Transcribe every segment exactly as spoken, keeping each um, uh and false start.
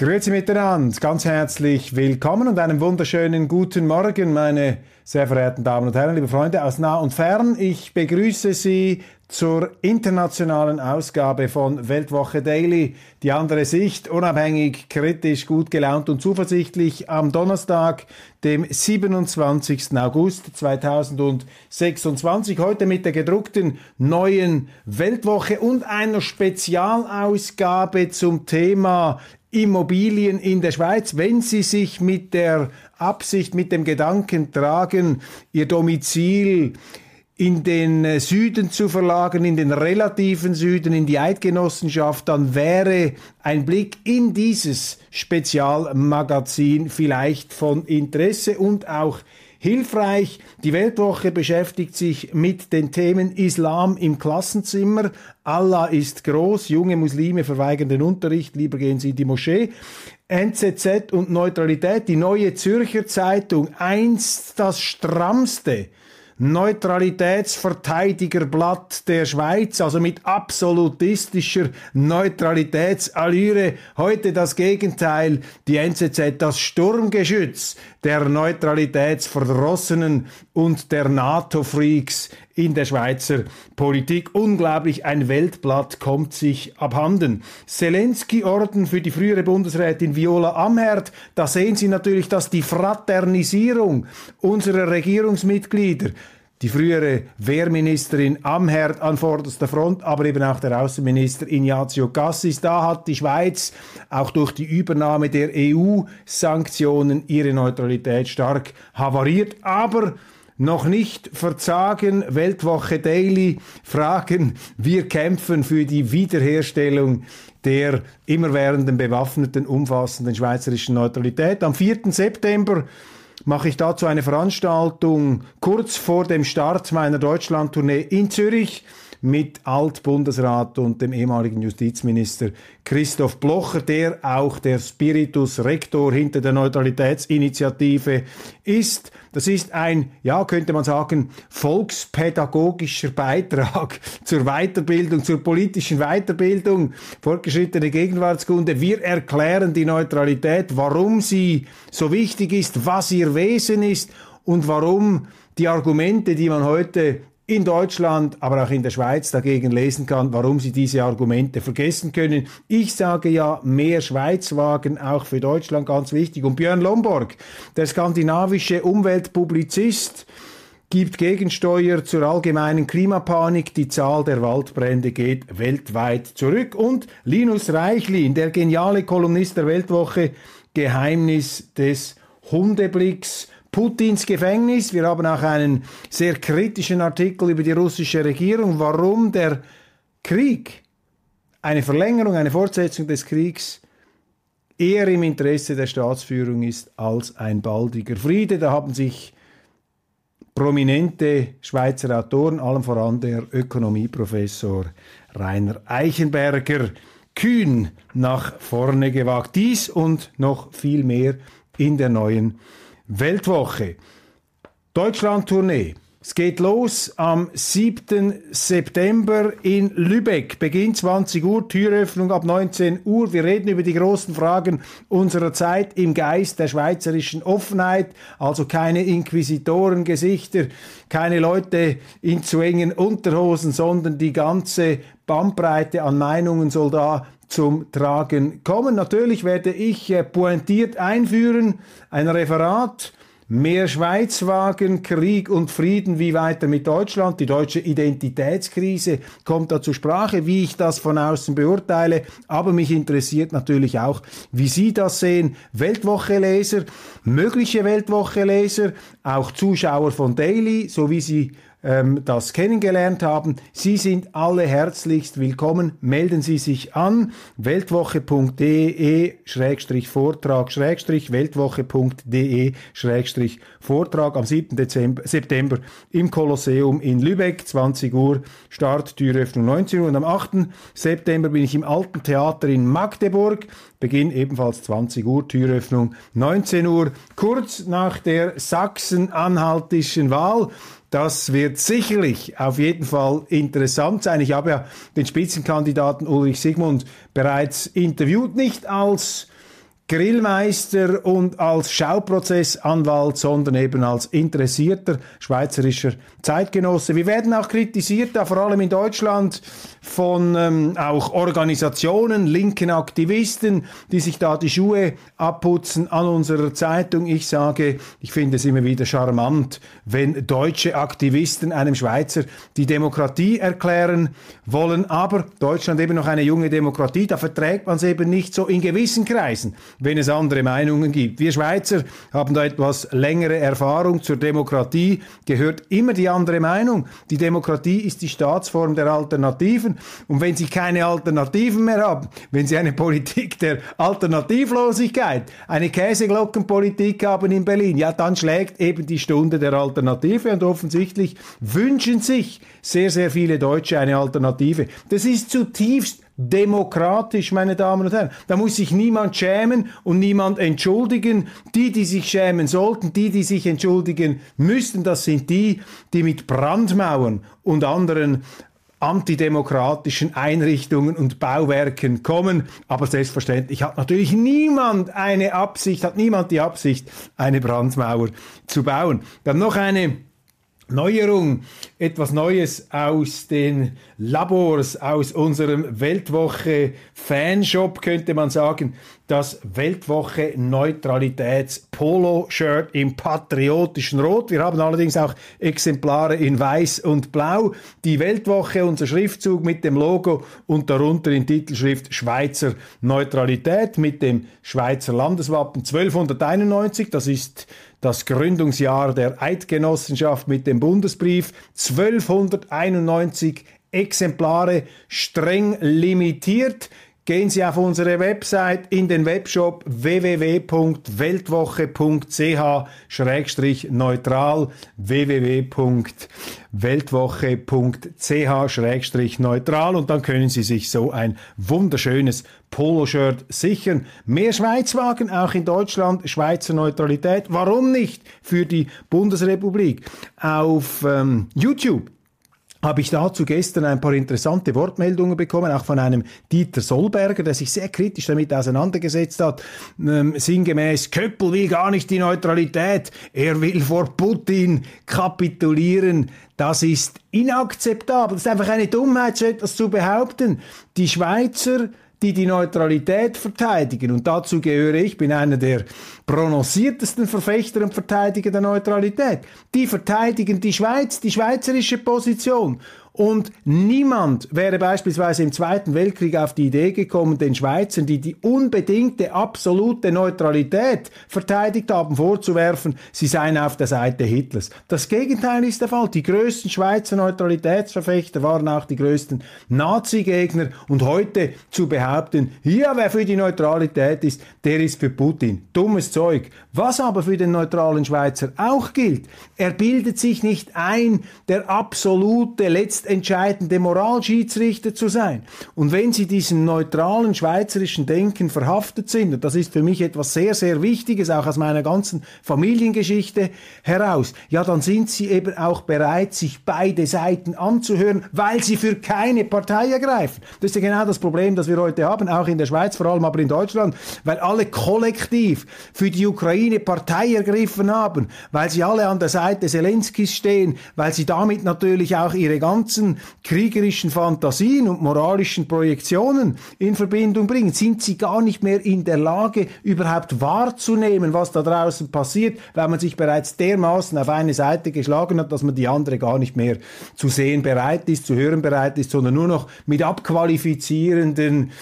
Grüezi miteinander, ganz herzlich willkommen und einen wunderschönen guten Morgen, meine sehr verehrten Damen und Herren, liebe Freunde aus nah und fern. Ich begrüße Sie zur internationalen Ausgabe von Weltwoche Daily. Die andere Sicht, unabhängig, kritisch, gut gelaunt und zuversichtlich am Donnerstag, dem siebenundzwanzigsten August zweitausendsechsundzwanzig. Heute mit der gedruckten neuen Weltwoche und einer Spezialausgabe zum Thema Immobilien in der Schweiz. Wenn Sie sich mit der Absicht, mit dem Gedanken tragen, Ihr Domizil in den Süden zu verlagern, in den relativen Süden, in die Eidgenossenschaft, dann wäre ein Blick in dieses Spezialmagazin vielleicht von Interesse und auch hilfreich. Die Weltwoche beschäftigt sich mit den Themen Islam im Klassenzimmer. Allah ist groß, junge Muslime verweigern den Unterricht, lieber gehen sie in die Moschee. N Z Z und Neutralität, die Neue Zürcher Zeitung, einst das strammste Neutralitätsverteidigerblatt der Schweiz, also mit absolutistischer Neutralitätsallüre. Heute das Gegenteil, die N Z Z, das Sturmgeschütz der Neutralitätsverdrossenen und der NATO-Freaks in der Schweizer Politik. Unglaublich, ein Weltblatt kommt sich abhanden. Zelensky-Orden für die frühere Bundesrätin Viola Amherd. Da sehen Sie natürlich, dass die Fraternisierung unserer Regierungsmitglieder, die frühere Wehrministerin Amherd an vorderster Front, aber eben auch der Außenminister Ignazio Cassis, da hat die Schweiz auch durch die Übernahme der E U-Sanktionen ihre Neutralität stark havariert, aber noch nicht verzagen. Weltwoche Daily fragen, wir kämpfen für die Wiederherstellung der immerwährenden bewaffneten, umfassenden schweizerischen Neutralität. Am vierten September mache ich dazu eine Veranstaltung kurz vor dem Start meiner Deutschlandtournee in Zürich mit Altbundesrat und dem ehemaligen Justizminister Christoph Blocher, der auch der Spiritus Rector hinter der Neutralitätsinitiative ist. Das ist ein, ja, könnte man sagen, volkspädagogischer Beitrag zur Weiterbildung, zur politischen Weiterbildung, fortgeschrittene Gegenwartskunde. Wir erklären die Neutralität, warum sie so wichtig ist, was ihr Wesen ist und warum die Argumente, die man heute in Deutschland, aber auch in der Schweiz dagegen lesen kann, warum sie diese Argumente vergessen können. Ich sage ja, mehr Schweizwagen auch für Deutschland, ganz wichtig. Und Björn Lomborg, der skandinavische Umweltpublizist, gibt Gegensteuer zur allgemeinen Klimapanik. Die Zahl der Waldbrände geht weltweit zurück. Und Linus Reichlin, der geniale Kolumnist der Weltwoche, Geheimnis des Hundeblicks, Putins Gefängnis. Wir haben auch einen sehr kritischen Artikel über die russische Regierung, warum der Krieg, eine Verlängerung, eine Fortsetzung des Kriegs eher im Interesse der Staatsführung ist als ein baldiger Friede. Da haben sich prominente Schweizer Autoren, allem voran der Ökonomieprofessor Rainer Eichenberger, kühn nach vorne gewagt. Dies und noch viel mehr in der neuen Weltwoche. Deutschlandtournee. Es geht los am siebten September in Lübeck. Beginn zwanzig Uhr, Türöffnung ab neunzehn Uhr. Wir reden über die großen Fragen unserer Zeit im Geist der schweizerischen Offenheit. Also keine Inquisitorengesichter, keine Leute in zu engen Unterhosen, sondern die ganze Bandbreite an Meinungen soll da zum Tragen kommen. Natürlich werde ich äh, pointiert einführen, ein Referat, mehr Schweizwagen, Krieg und Frieden, wie weiter mit Deutschland. Die deutsche Identitätskrise kommt da zur Sprache, wie ich das von außen beurteile. Aber mich interessiert natürlich auch, wie Sie das sehen. Weltwoche-Leser, mögliche Weltwoche-Leser, auch Zuschauer von Daily, so wie Sie ähm, das kennengelernt haben. Sie sind alle herzlichst willkommen. Melden Sie sich an. weltwoche punkt de Schrägstrich Vortrag Schrägstrich weltwoche punkt de Schrägstrich Vortrag am siebten September im Kolosseum in Lübeck, zwanzig Uhr, Start, Türöffnung neunzehn Uhr. Und am achten September bin ich im Alten Theater in Magdeburg. Beginn ebenfalls zwanzig Uhr, Türöffnung neunzehn Uhr. Kurz nach der sachsen-anhaltischen Wahl. Das wird sicherlich auf jeden Fall interessant sein. Ich habe ja den Spitzenkandidaten Ulrich Sigmund bereits interviewt, nicht als Grillmeister und als Schauprozessanwalt, sondern eben als interessierter schweizerischer Zeitgenosse. Wir werden auch kritisiert, da vor allem in Deutschland, von ähm, auch Organisationen, linken Aktivisten, die sich da die Schuhe abputzen an unserer Zeitung. Ich sage, ich finde es immer wieder charmant, wenn deutsche Aktivisten einem Schweizer die Demokratie erklären wollen. Aber Deutschland eben noch eine junge Demokratie, da verträgt man es eben nicht so in gewissen Kreisen, wenn es andere Meinungen gibt. Wir Schweizer haben da etwas längere Erfahrung. Zur Demokratie gehört immer die andere Meinung. Die Demokratie ist die Staatsform der Alternativen. Und wenn Sie keine Alternativen mehr haben, wenn Sie eine Politik der Alternativlosigkeit, eine Käseglockenpolitik haben in Berlin, ja, dann schlägt eben die Stunde der Alternative und offensichtlich wünschen sich sehr, sehr viele Deutsche eine Alternative. Das ist zutiefst demokratisch, meine Damen und Herren. Da muss sich niemand schämen und niemand entschuldigen. Die, die sich schämen sollten, die, die sich entschuldigen müssten, das sind die, die mit Brandmauern und anderen antidemokratischen Einrichtungen und Bauwerken kommen. Aber selbstverständlich hat natürlich niemand eine Absicht, hat niemand die Absicht, eine Brandmauer zu bauen. Dann noch eine Neuerung, etwas Neues aus den Labors, aus unserem Weltwoche-Fanshop, könnte man sagen. Das Weltwoche Neutralitäts-Polo-Shirt im patriotischen Rot. Wir haben allerdings auch Exemplare in Weiß und Blau. Die Weltwoche, unser Schriftzug mit dem Logo und darunter in Titelschrift Schweizer Neutralität mit dem Schweizer Landeswappen zwölfhunderteinundneunzig. Das ist das Gründungsjahr der Eidgenossenschaft mit dem Bundesbrief. zwölfhunderteinundneunzig Exemplare, streng limitiert. Gehen Sie auf unsere Website in den Webshop w w w punkt weltwoche punkt c h schrägstrich neutral w w w punkt weltwoche punkt c h schrägstrich neutral und dann können Sie sich so ein wunderschönes Poloshirt sichern. Mehr Schweizwagen, auch in Deutschland, Schweizer Neutralität. Warum nicht für die Bundesrepublik? Auf ähm, YouTube habe ich dazu gestern ein paar interessante Wortmeldungen bekommen, auch von einem Dieter Solberger, der sich sehr kritisch damit auseinandergesetzt hat. Ähm, sinngemäß, Köppel will gar nicht die Neutralität, er will vor Putin kapitulieren. Das ist inakzeptabel. Das ist einfach eine Dummheit, so etwas zu behaupten. Die Schweizer, die die Neutralität verteidigen, und dazu gehöre ich, bin einer der prononciertesten Verfechter und Verteidiger der Neutralität, die verteidigen die Schweiz, die schweizerische Position. Und niemand wäre beispielsweise im Zweiten Weltkrieg auf die Idee gekommen, den Schweizern, die die unbedingte, absolute Neutralität verteidigt haben, vorzuwerfen, sie seien auf der Seite Hitlers. Das Gegenteil ist der Fall. Die größten Schweizer Neutralitätsverfechter waren auch die größten Nazi-Gegner. Und heute zu behaupten, ja, wer für die Neutralität ist, der ist für Putin. Dummes Zeug. Was aber für den neutralen Schweizer auch gilt, er bildet sich nicht ein, der absolute, letzte entscheidende Moralschiedsrichter zu sein. Und wenn Sie diesem neutralen schweizerischen Denken verhaftet sind, und das ist für mich etwas sehr, sehr Wichtiges, auch aus meiner ganzen Familiengeschichte heraus, ja, dann sind Sie eben auch bereit, sich beide Seiten anzuhören, weil Sie für keine Partei ergreifen. Das ist ja genau das Problem, das wir heute haben, auch in der Schweiz, vor allem aber in Deutschland, weil alle kollektiv für die Ukraine Partei ergriffen haben, weil sie alle an der Seite Zelenskis stehen, weil sie damit natürlich auch ihre ganzen kriegerischen Fantasien und moralischen Projektionen in Verbindung bringen, sind sie gar nicht mehr in der Lage, überhaupt wahrzunehmen, was da draußen passiert, weil man sich bereits dermaßen auf eine Seite geschlagen hat, dass man die andere gar nicht mehr zu sehen bereit ist, zu hören bereit ist, sondern nur noch mit abqualifizierenden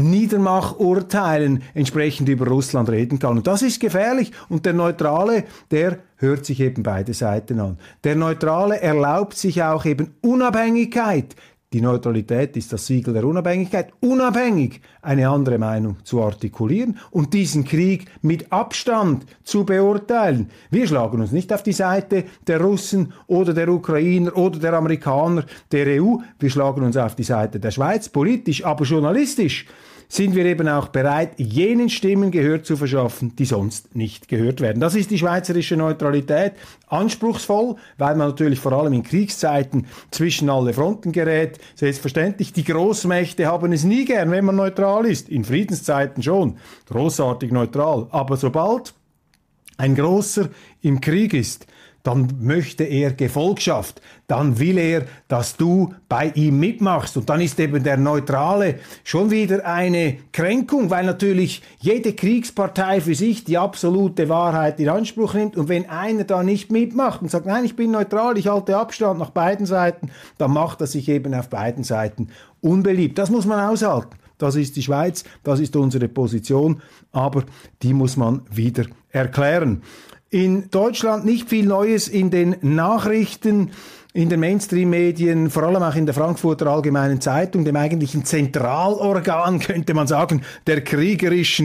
Niedermachurteilen entsprechend über Russland reden kann. Und das ist gefährlich. Und der Neutrale, der hört sich eben beide Seiten an. Der Neutrale erlaubt sich auch eben Unabhängigkeit. Die Neutralität ist das Siegel der Unabhängigkeit, unabhängig eine andere Meinung zu artikulieren und diesen Krieg mit Abstand zu beurteilen. Wir schlagen uns nicht auf die Seite der Russen oder der Ukrainer oder der Amerikaner, der E U. Wir schlagen uns auf die Seite der Schweiz, politisch, aber journalistisch sind wir eben auch bereit, jenen Stimmen Gehör zu verschaffen, die sonst nicht gehört werden. Das ist die schweizerische Neutralität. Anspruchsvoll, weil man natürlich vor allem in Kriegszeiten zwischen alle Fronten gerät. Selbstverständlich, die Großmächte haben es nie gern, wenn man neutral ist. In Friedenszeiten schon. Großartig neutral. Aber sobald ein Großer im Krieg ist, dann möchte er Gefolgschaft, dann will er, dass du bei ihm mitmachst. Und dann ist eben der Neutrale schon wieder eine Kränkung, weil natürlich jede Kriegspartei für sich die absolute Wahrheit in Anspruch nimmt. Und wenn einer da nicht mitmacht und sagt, nein, ich bin neutral, ich halte Abstand nach beiden Seiten, dann macht er sich eben auf beiden Seiten unbeliebt. Das muss man aushalten. Das ist die Schweiz, das ist unsere Position, aber die muss man wieder erklären. In Deutschland nicht viel Neues in den Nachrichten, in den Mainstream-Medien, vor allem auch in der Frankfurter Allgemeinen Zeitung, dem eigentlichen Zentralorgan, könnte man sagen, der kriegerischen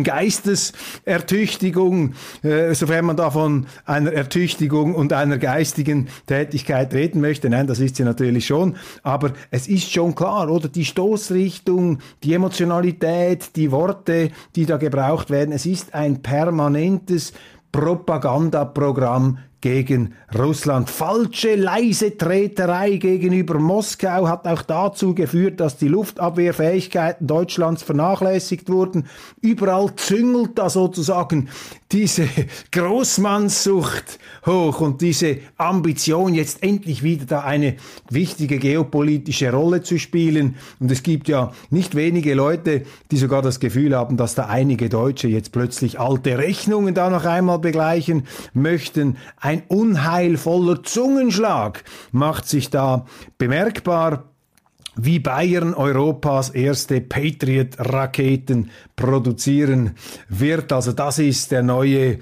Geistesertüchtigung, äh, sofern man da von einer Ertüchtigung und einer geistigen Tätigkeit reden möchte. Nein, das ist sie natürlich schon, aber es ist schon klar, oder? Die Stoßrichtung, die Emotionalität, die Worte, die da gebraucht werden, es ist ein permanentes Propagandaprogramm gegen Russland. Falsche, leise Treterei gegenüber Moskau hat auch dazu geführt, dass die Luftabwehrfähigkeiten Deutschlands vernachlässigt wurden. Überall züngelt da sozusagen diese Großmannssucht hoch und diese Ambition, jetzt endlich wieder da eine wichtige geopolitische Rolle zu spielen. Und es gibt ja nicht wenige Leute, die sogar das Gefühl haben, dass da einige Deutsche jetzt plötzlich alte Rechnungen da noch einmal begleichen möchten. Ein unheilvoller Zungenschlag macht sich da bemerkbar, wie Bayern Europas erste Patriot-Raketen produzieren wird. Also das ist der neue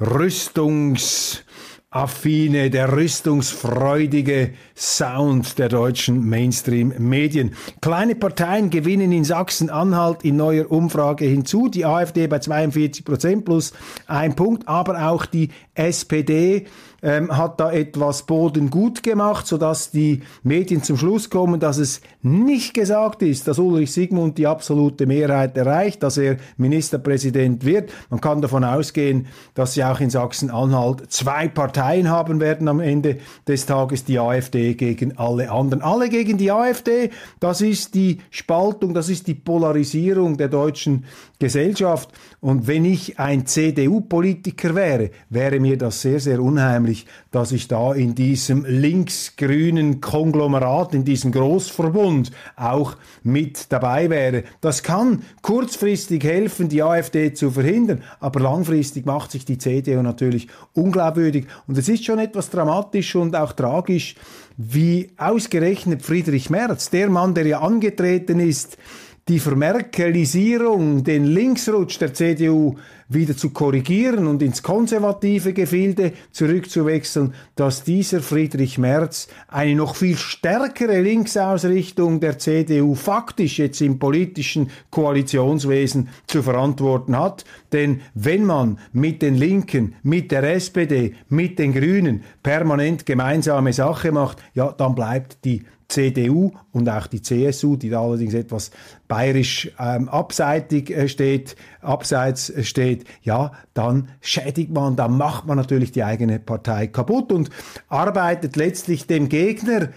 Rüstungs- affine, der rüstungsfreudige Sound der deutschen Mainstream-Medien. Kleine Parteien gewinnen in Sachsen-Anhalt in neuer Umfrage hinzu. Die AfD bei zweiundvierzig Prozent plus ein Punkt, aber auch die S P D ähm, hat da etwas Boden gut gemacht, sodass die Medien zum Schluss kommen, dass es nicht gesagt ist, dass Ulrich Sigmund die absolute Mehrheit erreicht, dass er Ministerpräsident wird. Man kann davon ausgehen, dass sie auch in Sachsen-Anhalt zwei Parteien haben werden am Ende des Tages, die AfD gegen alle anderen. Alle gegen die AfD, das ist die Spaltung, das ist die Polarisierung der deutschen Gesellschaft. Und wenn ich ein C D U-Politiker wäre, wäre mir das sehr, sehr unheimlich, dass ich da in diesem linksgrünen Konglomerat, in diesem Großverbund auch mit dabei wäre. Das kann kurzfristig helfen, die AfD zu verhindern, aber langfristig macht sich die C D U natürlich unglaubwürdig. Und es ist schon etwas dramatisch und auch tragisch, wie ausgerechnet Friedrich Merz, der Mann, der ja angetreten ist, die Vermerkelisierung, den Linksrutsch der C D U wieder zu korrigieren und ins konservative Gefilde zurückzuwechseln, dass dieser Friedrich Merz eine noch viel stärkere Linksausrichtung der C D U faktisch jetzt im politischen Koalitionswesen zu verantworten hat. Denn wenn man mit den Linken, mit der S P D, mit den Grünen permanent gemeinsame Sache macht, ja, dann bleibt die C D U und auch die C S U, die da allerdings etwas bayerisch ähm, abseitig äh, steht, abseits äh, steht, ja, dann schädigt man, dann macht man natürlich die eigene Partei kaputt und arbeitet letztlich dem Gegner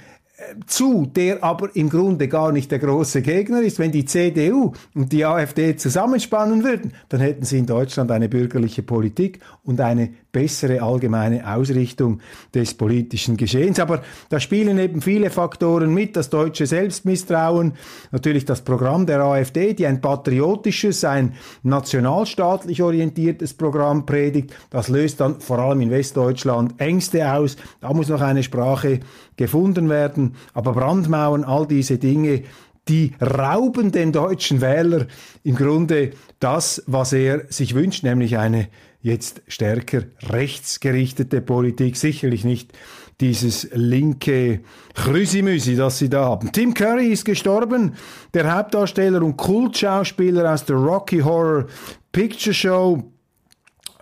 zu, der aber im Grunde gar nicht der große Gegner ist. Wenn die C D U und die AfD zusammenspannen würden, dann hätten sie in Deutschland eine bürgerliche Politik und eine bessere allgemeine Ausrichtung des politischen Geschehens. Aber da spielen eben viele Faktoren mit, das deutsche Selbstmisstrauen, natürlich das Programm der AfD, die ein patriotisches, ein nationalstaatlich orientiertes Programm predigt. Das löst dann vor allem in Westdeutschland Ängste aus. Da muss noch eine Sprache gefunden werden. Aber Brandmauern, all diese Dinge, die rauben dem deutschen Wähler im Grunde das, was er sich wünscht, nämlich eine jetzt stärker rechtsgerichtete Politik. Sicherlich nicht dieses linke Chrüsimüsi, das sie da haben. Tim Curry ist gestorben, der Hauptdarsteller und Kultschauspieler aus der Rocky Horror Picture Show.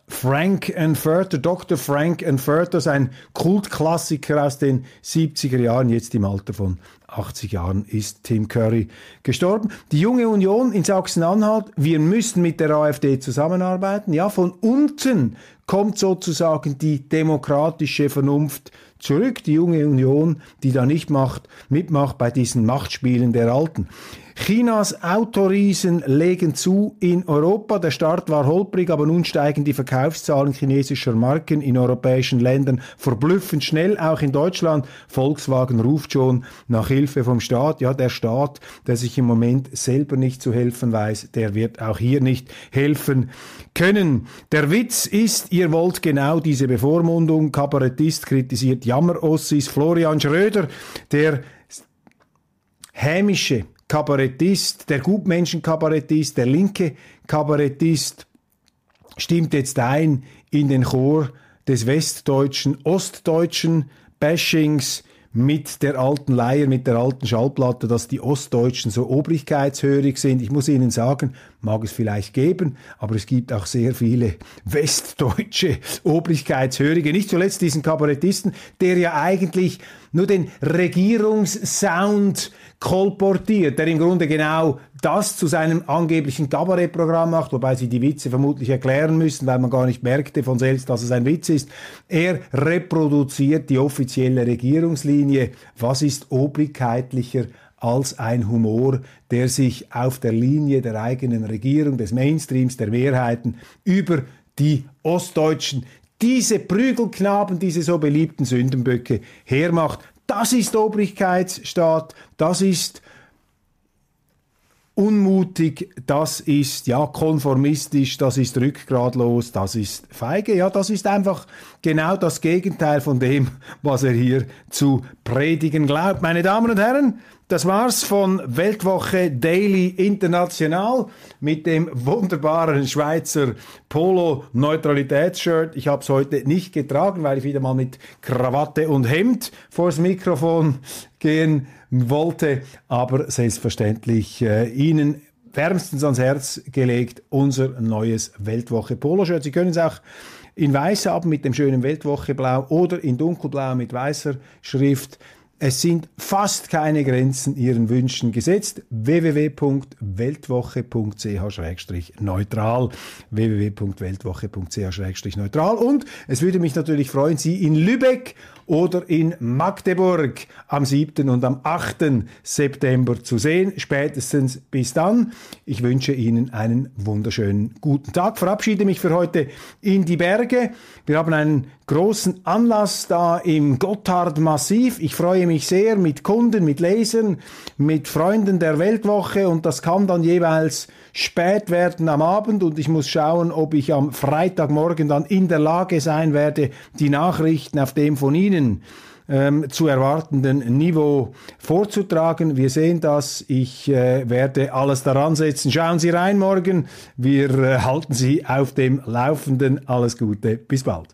Frank-N-Furter, Doktor Frank-N-Furter, ein Kultklassiker aus den siebziger Jahren, jetzt im Alter von achtzig Jahren ist Tim Curry gestorben. Die Junge Union in Sachsen-Anhalt, wir müssen mit der AfD zusammenarbeiten. Ja, von unten kommt sozusagen die demokratische Vernunft zurück. Die Junge Union, die da nicht macht, mitmacht bei diesen Machtspielen der Alten. Chinas Autoriesen legen zu in Europa. Der Start war holprig, aber nun steigen die Verkaufszahlen chinesischer Marken in europäischen Ländern verblüffend schnell, auch in Deutschland. Volkswagen ruft schon nach Hilfe vom Staat. Ja, der Staat, der sich im Moment selber nicht zu helfen weiß, der wird auch hier nicht helfen können. Der Witz ist, ihr wollt genau diese Bevormundung. Kabarettist kritisiert Jammerossis. Florian Schröder, der hämische Kabarettist, der Gutmenschen-Kabarettist, der linke Kabarettist, stimmt jetzt ein in den Chor des westdeutschen, ostdeutschen Bashings mit der alten Leier, mit der alten Schallplatte, dass die Ostdeutschen so obrigkeitshörig sind. Ich muss Ihnen sagen, mag es vielleicht geben, aber es gibt auch sehr viele westdeutsche Obrigkeitshörige. Nicht zuletzt diesen Kabarettisten, der ja eigentlich nur den Regierungssound kolportiert, der im Grunde genau das zu seinem angeblichen Kabarettprogramm macht, wobei sie die Witze vermutlich erklären müssen, weil man gar nicht merkte von selbst, dass es ein Witz ist. Er reproduziert die offizielle Regierungslinie. Was ist obrigkeitlicher als ein Humor, der sich auf der Linie der eigenen Regierung, des Mainstreams, der Mehrheiten über die Ostdeutschen, diese Prügelknaben, diese so beliebten Sündenböcke hermacht? Das ist Obrigkeitsstaat, das ist unmutig, das ist ja konformistisch, das ist rückgratlos, das ist feige. Ja, das ist einfach genau das Gegenteil von dem, was er hier zu predigen glaubt. Meine Damen und Herren, das war's von Weltwoche Daily International mit dem wunderbaren Schweizer Polo-Neutralitätsshirt. Ich habe es heute nicht getragen, weil ich wieder mal mit Krawatte und Hemd vors Mikrofon gehen wollte, aber selbstverständlich äh, Ihnen wärmstens ans Herz gelegt unser neues Weltwoche Poloshirt. Sie können es auch in weiß haben mit dem schönen Weltwoche Blau oder in dunkelblau mit weißer Schrift. Es sind fast keine Grenzen Ihren Wünschen gesetzt. w w w punkt weltwoche punkt c h schrägstrich neutral w w w punkt weltwoche punkt c h schrägstrich neutral. Und es würde mich natürlich freuen, Sie in Lübeck oder in Magdeburg am siebten und am achten September zu sehen. Spätestens bis dann. Ich wünsche Ihnen einen wunderschönen guten Tag. Verabschiede mich für heute in die Berge. Wir haben einen großen Anlass da im Gotthard-Massiv. Ich freue mich sehr mit Kunden, mit Lesern, mit Freunden der Weltwoche und das kann dann jeweils spät werden am Abend und ich muss schauen, ob ich am Freitagmorgen dann in der Lage sein werde, die Nachrichten auf dem von Ihnen ähm, zu erwartenden Niveau vorzutragen. Wir sehen das. Ich äh, werde alles daran setzen. Schauen Sie rein morgen. Wir äh, halten Sie auf dem Laufenden. Alles Gute. Bis bald.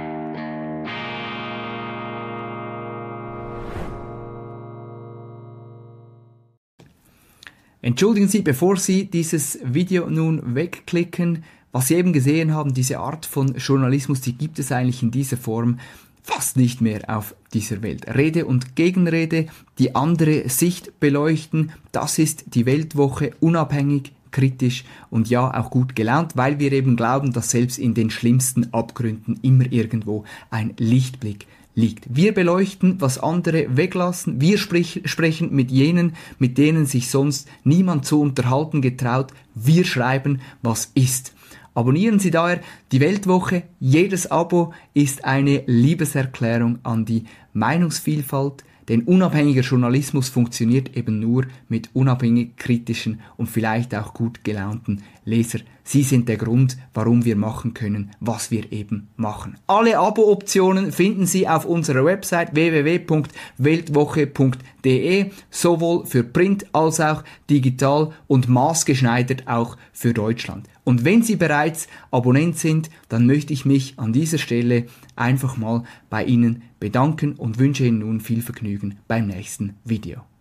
Entschuldigen Sie, bevor Sie dieses Video nun wegklicken, was Sie eben gesehen haben, diese Art von Journalismus, die gibt es eigentlich in dieser Form fast nicht mehr auf dieser Welt. Rede und Gegenrede, die andere Sicht beleuchten, das ist die Weltwoche, unabhängig, kritisch und ja auch gut gelaunt, weil wir eben glauben, dass selbst in den schlimmsten Abgründen immer irgendwo ein Lichtblick liegt. Wir beleuchten, was andere weglassen. Wir sprich, sprechen mit jenen, mit denen sich sonst niemand zu unterhalten getraut. Wir schreiben, was ist. Abonnieren Sie daher die Weltwoche. Jedes Abo ist eine Liebeserklärung an die Meinungsvielfalt. Denn unabhängiger Journalismus funktioniert eben nur mit unabhängig kritischen und vielleicht auch gut gelaunten Leser. Sie sind der Grund, warum wir machen können, was wir eben machen. Alle Abo-Optionen finden Sie auf unserer Website w w w punkt weltwoche punkt d e, sowohl für Print als auch digital und maßgeschneidert auch für Deutschland. Und wenn Sie bereits Abonnent sind, dann möchte ich mich an dieser Stelle einfach mal bei Ihnen bedanken und wünsche Ihnen nun viel Vergnügen beim nächsten Video.